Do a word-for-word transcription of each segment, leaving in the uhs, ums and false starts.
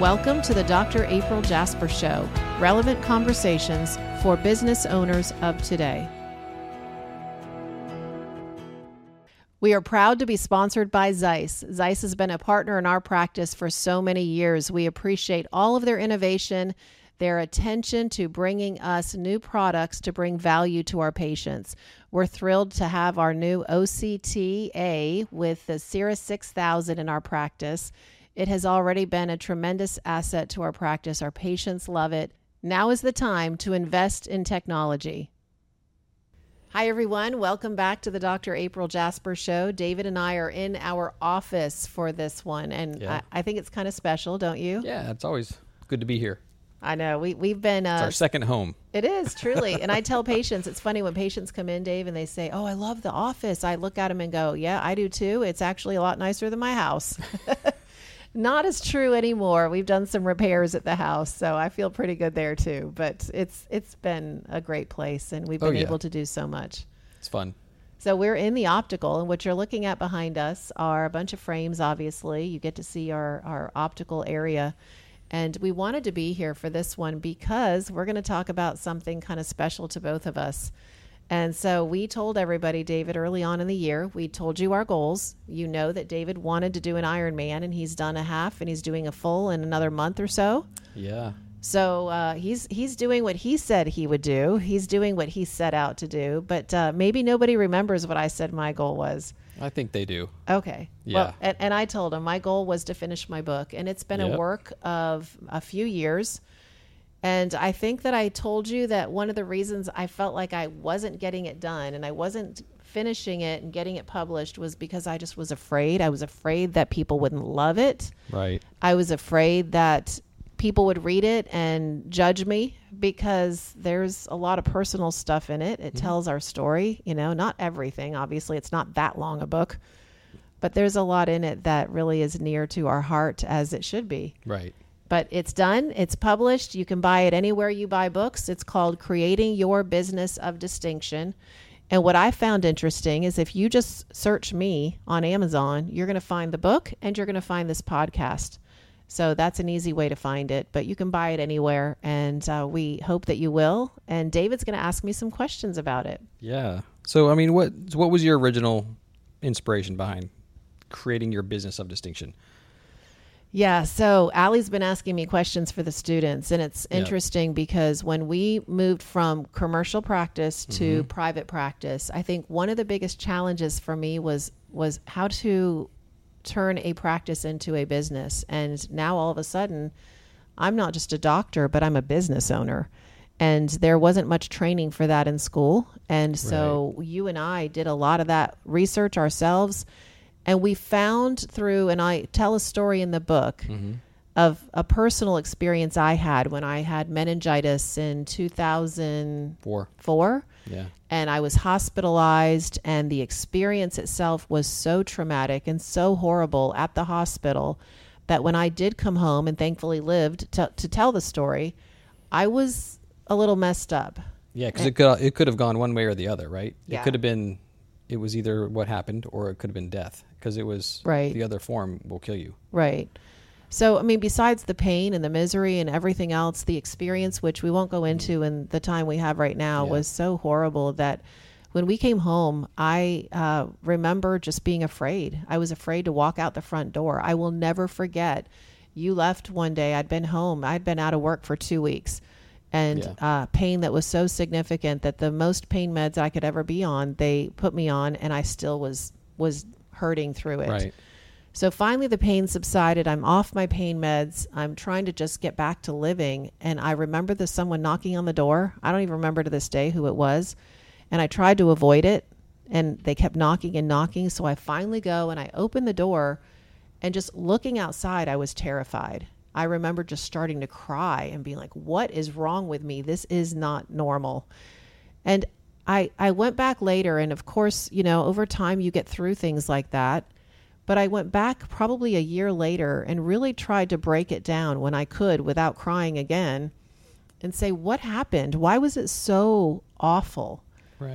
Welcome to the Doctor April Jasper Show, relevant conversations for business owners of today. We are proud to be sponsored by Zeiss. Zeiss has been a partner in our practice for so many years. We appreciate all of their innovation, their attention to bringing us new products to bring value to our patients. We're thrilled to have our new O C T A with the Cera six thousand in our practice. It has already been a tremendous asset to our practice. Our patients love it. Now is the time to invest in technology. Hi, everyone. Welcome back to the Doctor April Jasper Show. David and I are in our office for this one, and Yeah. I, I think it's kind of special, don't you? Yeah, it's always good to be here. I know. We, we've been... Uh, It's our second home. It is, truly. And I tell patients, it's funny when patients come in, Dave, and they say, oh, I love the office. I look at them and go, yeah, I do too. It's actually a lot nicer than my house. Not as true anymore. We've done some repairs at the house, so I feel pretty good there too. But it's it's been a great place, and we've been Oh, yeah. able to do so much. It's fun. So we're in the optical, and what you're looking at behind us are a bunch of frames, obviously. You get to see our, our optical area. And we wanted to be here for this one because we're going to talk about something kind of special to both of us. And so we told everybody, David, early on in the year, we told you our goals. You know that David wanted to do an Ironman, and he's done a half, and he's doing a full in another month or so. Yeah. So uh, he's he's doing what he said he would do. He's doing what he set out to do. But uh, maybe nobody remembers what I said my goal was. I think they do. Okay. Yeah. Well, and, and I told him my goal was to finish my book, and it's been Yep. a work of a few years. And I think that I told you that one of the reasons I felt like I wasn't getting it done and I wasn't finishing it and getting it published was because I just was afraid. I was afraid that people wouldn't love it. Right. I was afraid that people would read it and judge me because there's a lot of personal stuff in it. It Mm-hmm. tells our story, you know, not everything. Obviously, it's not that long a book, but there's a lot in it that really is near to our heart, as it should be. Right. But it's done. It's published. You can buy it anywhere you buy books. It's called Creating Your Business of Distinction. And what I found interesting is if you just search me on Amazon, you're going to find the book and you're going to find this podcast. So that's an easy way to find it, but you can buy it anywhere. And uh, we hope that you will. And David's going to ask me some questions about it. Yeah. So, I mean, what what was your original inspiration behind creating your business of distinction? Yeah, so Allie's been asking me questions for the students, and it's Yep. interesting because when we moved from commercial practice to Mm-hmm. private practice, I think one of the biggest challenges for me was was how to turn a practice into a business. And now all of a sudden, I'm not just a doctor, but I'm a business owner. And there wasn't much training for that in school. And so you and I did a lot of that research ourselves. And we found through, and I tell a story in the book Mm-hmm. of a personal experience I had when I had meningitis in two thousand four. Four. Yeah. And I was hospitalized, and the experience itself was so traumatic and so horrible at the hospital that when I did come home and thankfully lived to, to tell the story, I was a little messed up. Yeah, because it could it could have gone one way or the other, right? Yeah. It could have been, it was either what happened or it could have been death, because it was Right. the other form will kill you. Right. So, I mean, besides the pain and the misery and everything else, the experience, which we won't go into in the time we have right now, Yeah. was so horrible that when we came home, I uh, remember just being afraid. I was afraid to walk out the front door. I will never forget. You left one day. I'd been home. I'd been out of work for two weeks. And Yeah. uh, pain that was so significant that the most pain meds I could ever be on, they put me on, and I still was was hurting through it. Right. So finally the pain subsided. I'm off my pain meds. I'm trying to just get back to living. And I remember there's someone knocking on the door. I don't even remember to this day who it was. And I tried to avoid it, and they kept knocking and knocking. So I finally go and I open the door, and just looking outside, I was terrified. I remember just starting to cry and being like, what is wrong with me? This is not normal. And I, I went back later, and of course, you know, over time you get through things like that. But I went back probably a year later and really tried to break it down when I could without crying again and say, what happened? Why was it so awful? Right.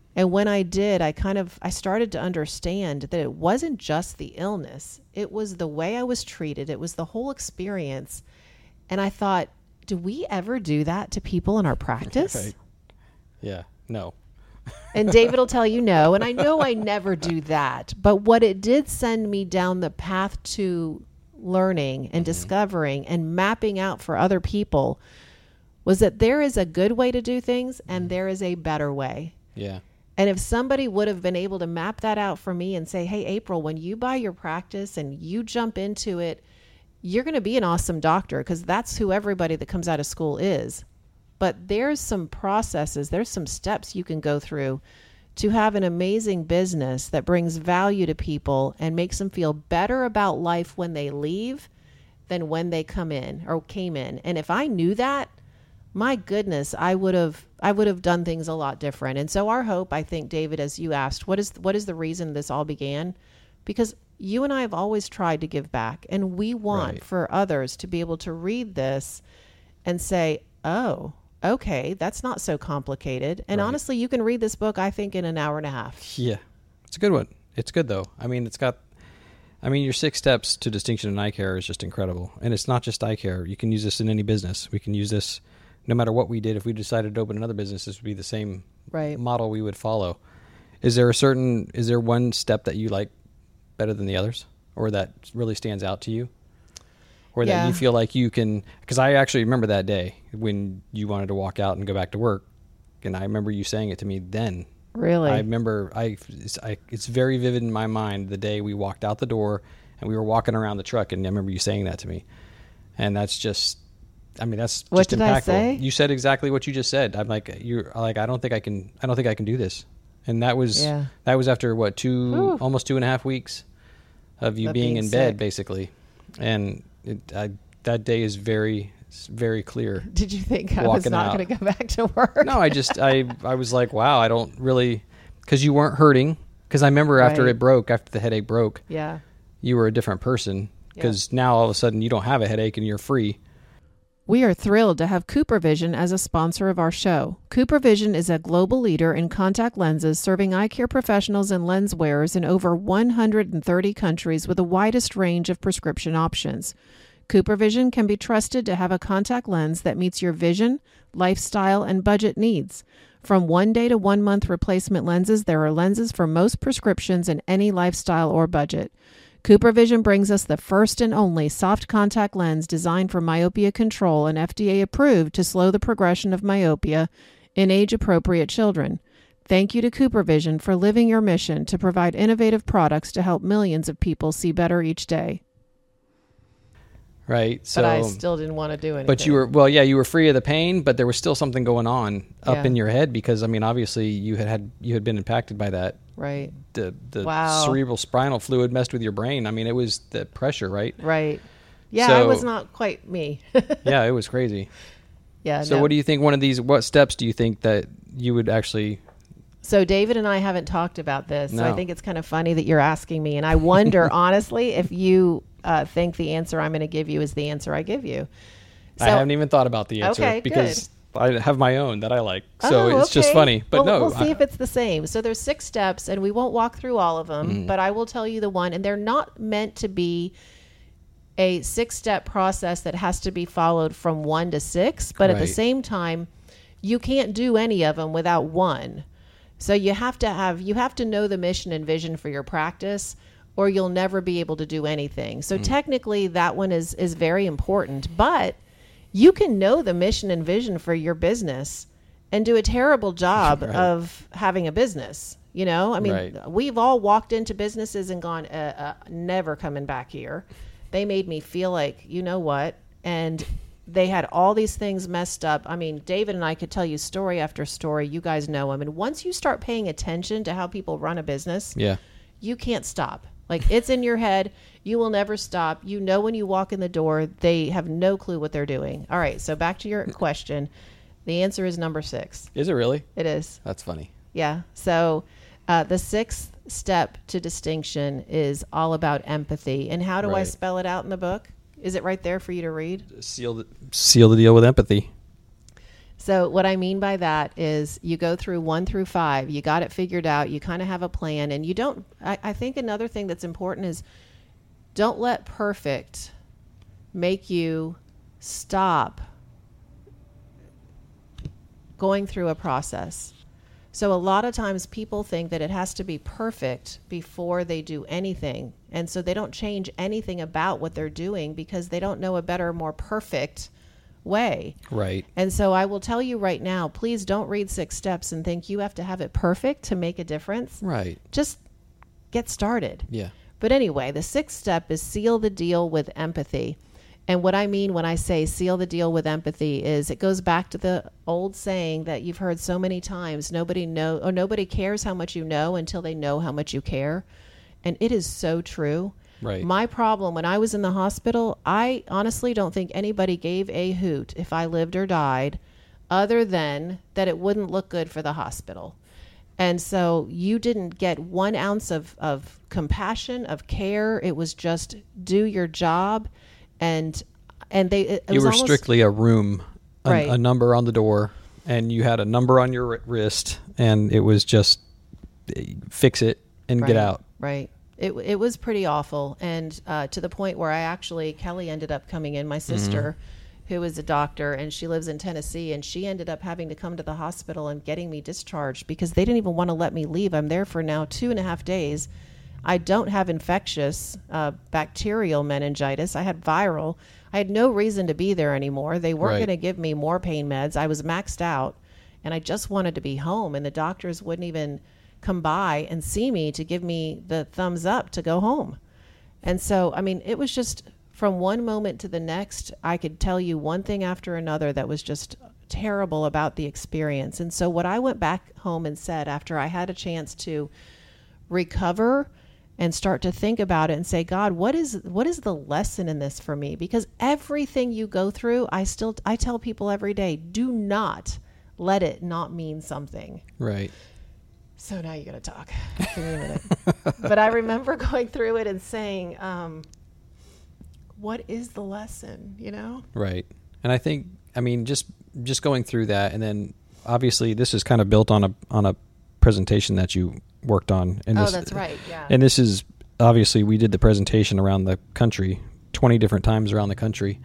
And when I did, I kind of, I started to understand that it wasn't just the illness. It was the way I was treated. It was the whole experience. And I thought, do we ever do that to people in our practice? Right. Yeah. No. And David will tell you no. And I know I never do that. But what it did send me down the path to learning and mm-hmm. discovering and mapping out for other people was that there is a good way to do things and there is a better way. Yeah. And if somebody would have been able to map that out for me and say, hey, April, when you buy your practice and you jump into it, you're going to be an awesome doctor, because that's who everybody that comes out of school is. But there's some processes, there's some steps you can go through to have an amazing business that brings value to people and makes them feel better about life when they leave than when they come in or came in. And if I knew that, my goodness, I would have I would have done things a lot different. And so our hope, I think, David, as you asked, what is what is the reason this all began? Because you and I have always tried to give back, and we want right. for others to be able to read this and say, oh, okay, that's not so complicated. And right. honestly, you can read this book, I think, in an hour and a half. Yeah, it's a good one. It's good, though. I mean, it's got, I mean, your six steps to distinction in eye care is just incredible. And it's not just eye care. You can use this in any business. We can use this no matter what we did. If we decided to open another business, this would be the same right. model we would follow. Is there a certain, is there one step that you like better than the others, or that really stands out to you? Or yeah. that you feel like you can, because I actually remember that day when you wanted to walk out and go back to work, and I remember you saying it to me then. Really? I remember, I it's, I, it's very vivid in my mind, the day we walked out the door and we were walking around the truck, and I remember you saying that to me. And that's just, I mean, that's what just did impactful. I say? You said exactly what you just said. I'm like, you're like, I don't think I can, I don't think I can do this. And that was, yeah. that was after what, two, Whew. almost two and a half weeks of you Of being, being in bed, sick. basically. And it, I, that day is very, very clear. Did you think I was walking not out. going to go back to work? No, I just, I, I was like, wow, I don't really, because you weren't hurting. Because I remember after Right. it broke, after the headache broke, Yeah. you were a different person. Because now all of a sudden you don't have a headache and you're free. We are thrilled to have CooperVision as a sponsor of our show. CooperVision is a global leader in contact lenses, serving eye care professionals and lens wearers in over one hundred thirty countries with the widest range of prescription options. CooperVision can be trusted to have a contact lens that meets your vision, lifestyle, and budget needs. From one-day to one-month replacement lenses, there are lenses for most prescriptions in any lifestyle or budget. CooperVision brings us the first and only soft contact lens designed for myopia control and F D A approved to slow the progression of myopia in age-appropriate children. Thank you to CooperVision for living your mission to provide innovative products to help millions of people see better each day. Right. So, but I still didn't want to do anything. But you were, well, yeah, you were free of the pain, but there was still something going on up Yeah. in your head because, I mean, obviously you had, had you had been impacted by that. Right. The the Wow. cerebral spinal fluid messed with your brain. I mean, it was the pressure, right? Right. Yeah, So- I was not quite me. Yeah, it was crazy. yeah. So no. what do you think one of these, what steps do you think that you would actually, So David and I haven't talked about this. So I No. think it's kind of funny that you're asking me. And I wonder, honestly, if you uh, think the answer I'm going to give you is the answer I give you. So, I haven't even thought about the answer Okay, because I have my own that I like. So Oh, it's just okay. funny. But Well, no. we'll see I- if it's the same. So there's six steps, and we won't walk through all of them, Mm-hmm. but I will tell you the one. And they're not meant to be a six-step process that has to be followed from one to six. But at the Right. same time, you can't do any of them without one. So you have to have you have to know the mission and vision for your practice, or you'll never be able to do anything. So technically, that one is is very important. But you can know the mission and vision for your business and do a terrible job Right. of having a business. You know, I mean, Right. we've all walked into businesses and gone, uh, uh, never coming back here. They made me feel like, you know what? And they had all these things messed up. I mean, David and I could tell you story after story. You guys know them. And once you start paying attention to how people run a business, yeah. you can't stop. Like, it's in your head. You will never stop. You know when you walk in the door, they have no clue what they're doing. All right, so back to your question. The answer is number six. Is it really? It is. That's funny. Yeah. So uh, the sixth step to distinction is all about empathy. And how do I Right. spell it out in the book? Is it right there for you to read? Seal the, seal the deal with empathy. So what I mean by that is you go through one through five, you got it figured out, you kind of have a plan, and you don't, I, I think another thing that's important is don't let perfect make you stop going through a process. So a lot of times people think that it has to be perfect before they do anything. And so they don't change anything about what they're doing because they don't know a better, more perfect way. Right. And so I will tell you right now, please don't read Six Steps and think you have to have it perfect to make a difference. Right. Just get started. Yeah. But anyway, the sixth step is seal the deal with empathy. And what I mean when I say seal the deal with empathy is it goes back to the old saying that you've heard so many times, nobody know or nobody cares how much you know until they know how much you care. And it is so true. Right. My problem when I was in the hospital, I honestly don't think anybody gave a hoot if I lived or died other than that it wouldn't look good for the hospital. And so you didn't get one ounce of, of compassion, of care. It was just do your job. And and they it, it you was were almost, strictly a room, a, right. a number on the door, and you had a number on your wrist, and it was just fix it and right, get out. Right. It it was pretty awful, and uh, to the point where I actually Kelly ended up coming in, my sister, mm-hmm. who is a doctor, and she lives in Tennessee, and she ended up having to come to the hospital and getting me discharged because they didn't even want to let me leave. I'm there for now two and a half days. I don't have infectious uh, bacterial meningitis. I had viral. I had no reason to be there anymore. They weren't Right. going to give me more pain meds. I was maxed out, and I just wanted to be home, and the doctors wouldn't even come by and see me to give me the thumbs up to go home. And so, I mean, it was just from one moment to the next, I could tell you one thing after another that was just terrible about the experience. And so what I went back home and said after I had a chance to recover and start to think about it and say, God, what is what is the lesson in this for me? Because everything you go through, I still I tell people every day, do not let it not mean something. Right. So now you got to talk. Give me a minute. But I remember going through it and saying, um, what is the lesson, you know? Right. And I think, I mean, just just going through that, and then obviously this is kind of built on a on a presentation that you worked on. And oh, this, that's right. Yeah. And this is obviously we did the presentation around the country, twenty different times around the country,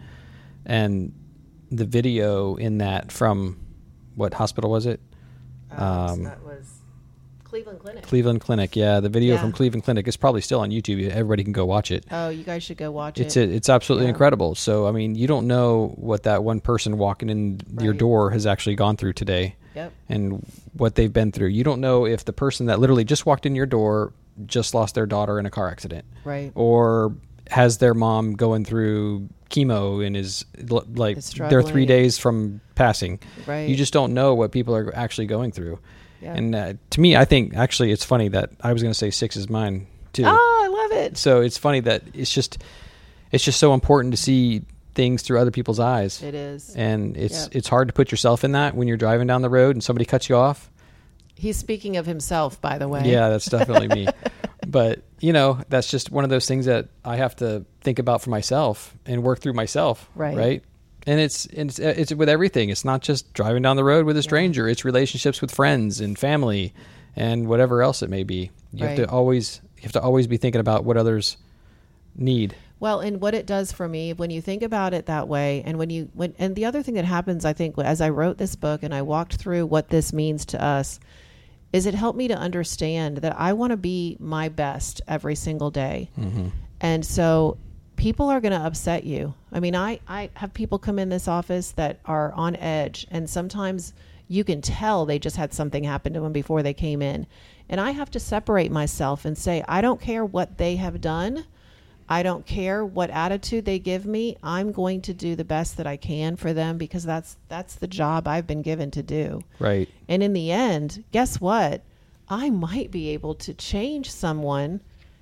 and the video in that from what hospital was it? Um, Um, so that was Cleveland Clinic. Cleveland Clinic. Yeah, the video Yeah. from Cleveland Clinic is probably still on YouTube. Everybody can go watch it. Oh, you guys should go watch It's it. a, it's absolutely Yeah. incredible. So I mean, you don't know what that one person walking in your Right. door has actually gone through today. Yep. And what they've been through. You don't know if the person that literally just walked in your door just lost their daughter in a car accident. Right. Or has their mom going through chemo and is l- like Is they're three struggling. days from passing. Right. You just don't know what people are actually going through. Yep. And uh, to me, I think actually it's funny that I was going to say six is mine too. Oh, I love it. So it's funny that it's just it's just so important to see things through other people's eyes. It is. And it's Yep. it's hard to put yourself in that when you're driving down the road and somebody cuts you off. He's speaking of himself, by the way. Yeah, that's definitely me. But, you know, that's just one of those things that I have to think about for myself and work through myself. Right. Right. And it's, it's, it's with everything. It's not just driving down the road with a stranger. Yeah. It's relationships with friends and family and whatever else it may be. You Right. have to always, you have to always be thinking about what others need. Well, and what it does for me, when you think about it that way, and when you, when, and the other thing that happens, I think, as I wrote this book and I walked through what this means to us, is it helped me to understand that I want to be my best every single day. Mm-hmm. And so people are going to upset you. I mean, I, I have people come in this office that are on edge, and sometimes you can tell they just had something happen to them before they came in. And I have to separate myself and say, I don't care what they have done. I don't care what attitude they give me. I'm going to do the best that I can for them because that's that's the job I've been given to do. Right. And in the end, guess what? I might be able to change someone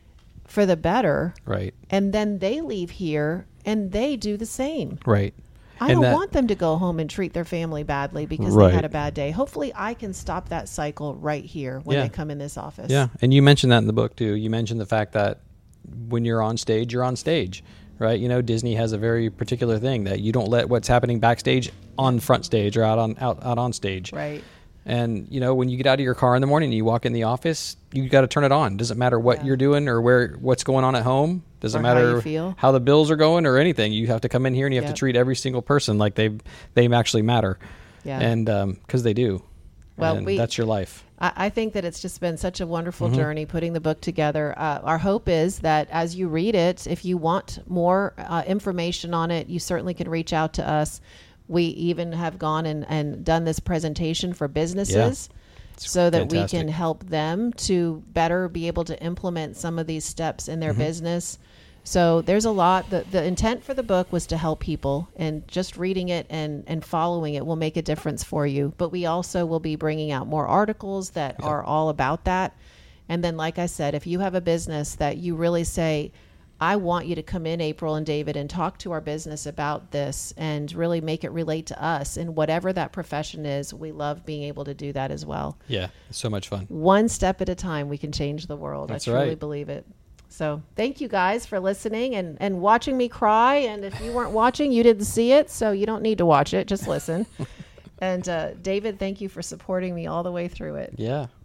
for the better. Right. And then they leave here and they do the same. Right. I And don't that- want them to go home and treat their family badly because Right. they had a bad day. Hopefully I can stop that cycle right here when Yeah. they come in this office. Yeah. And you mentioned that in the book too. You mentioned the fact that when you're on stage, you're on stage. right? You know, Disney has a very particular thing that you don't let what's happening backstage on front stage or out on out, out on stage. Right. And, you know, when you get out of your car in the morning and you walk in the office, you got to turn it on. Doesn't matter what Yeah. you're doing or where what's going on at home. Doesn't Or how matter you feel. how the bills are going or anything. You have to come in here and you have Yep. to treat every single person like they they actually matter. Yeah. And because they do. Well, and we- that's your life. I, I think that it's just been such a wonderful Mm-hmm. journey putting the book together. Uh, our hope is that as you read it, if you want more uh, information on it, you certainly can reach out to us. We even have gone and, and done this presentation for businesses so that we fantastic. can help them to better be able to implement some of these steps in their Mm-hmm. business. So there's a lot. The, the intent for the book was to help people, and just reading it and, and following it will make a difference for you. But we also will be bringing out more articles that are all about that. And then, like I said, if you have a business that you really say, I want you to come in, April and David, and talk to our business about this and really make it relate to us in whatever that profession is, we love being able to do that as well. Yeah, it's so much fun. One step at a time, we can change the world. That's I truly right. believe it. So thank you guys for listening and, and watching me cry. And if you weren't watching, you didn't see it, so you don't need to watch it. Just listen. And uh, David, thank you for supporting me all the way through it. Yeah,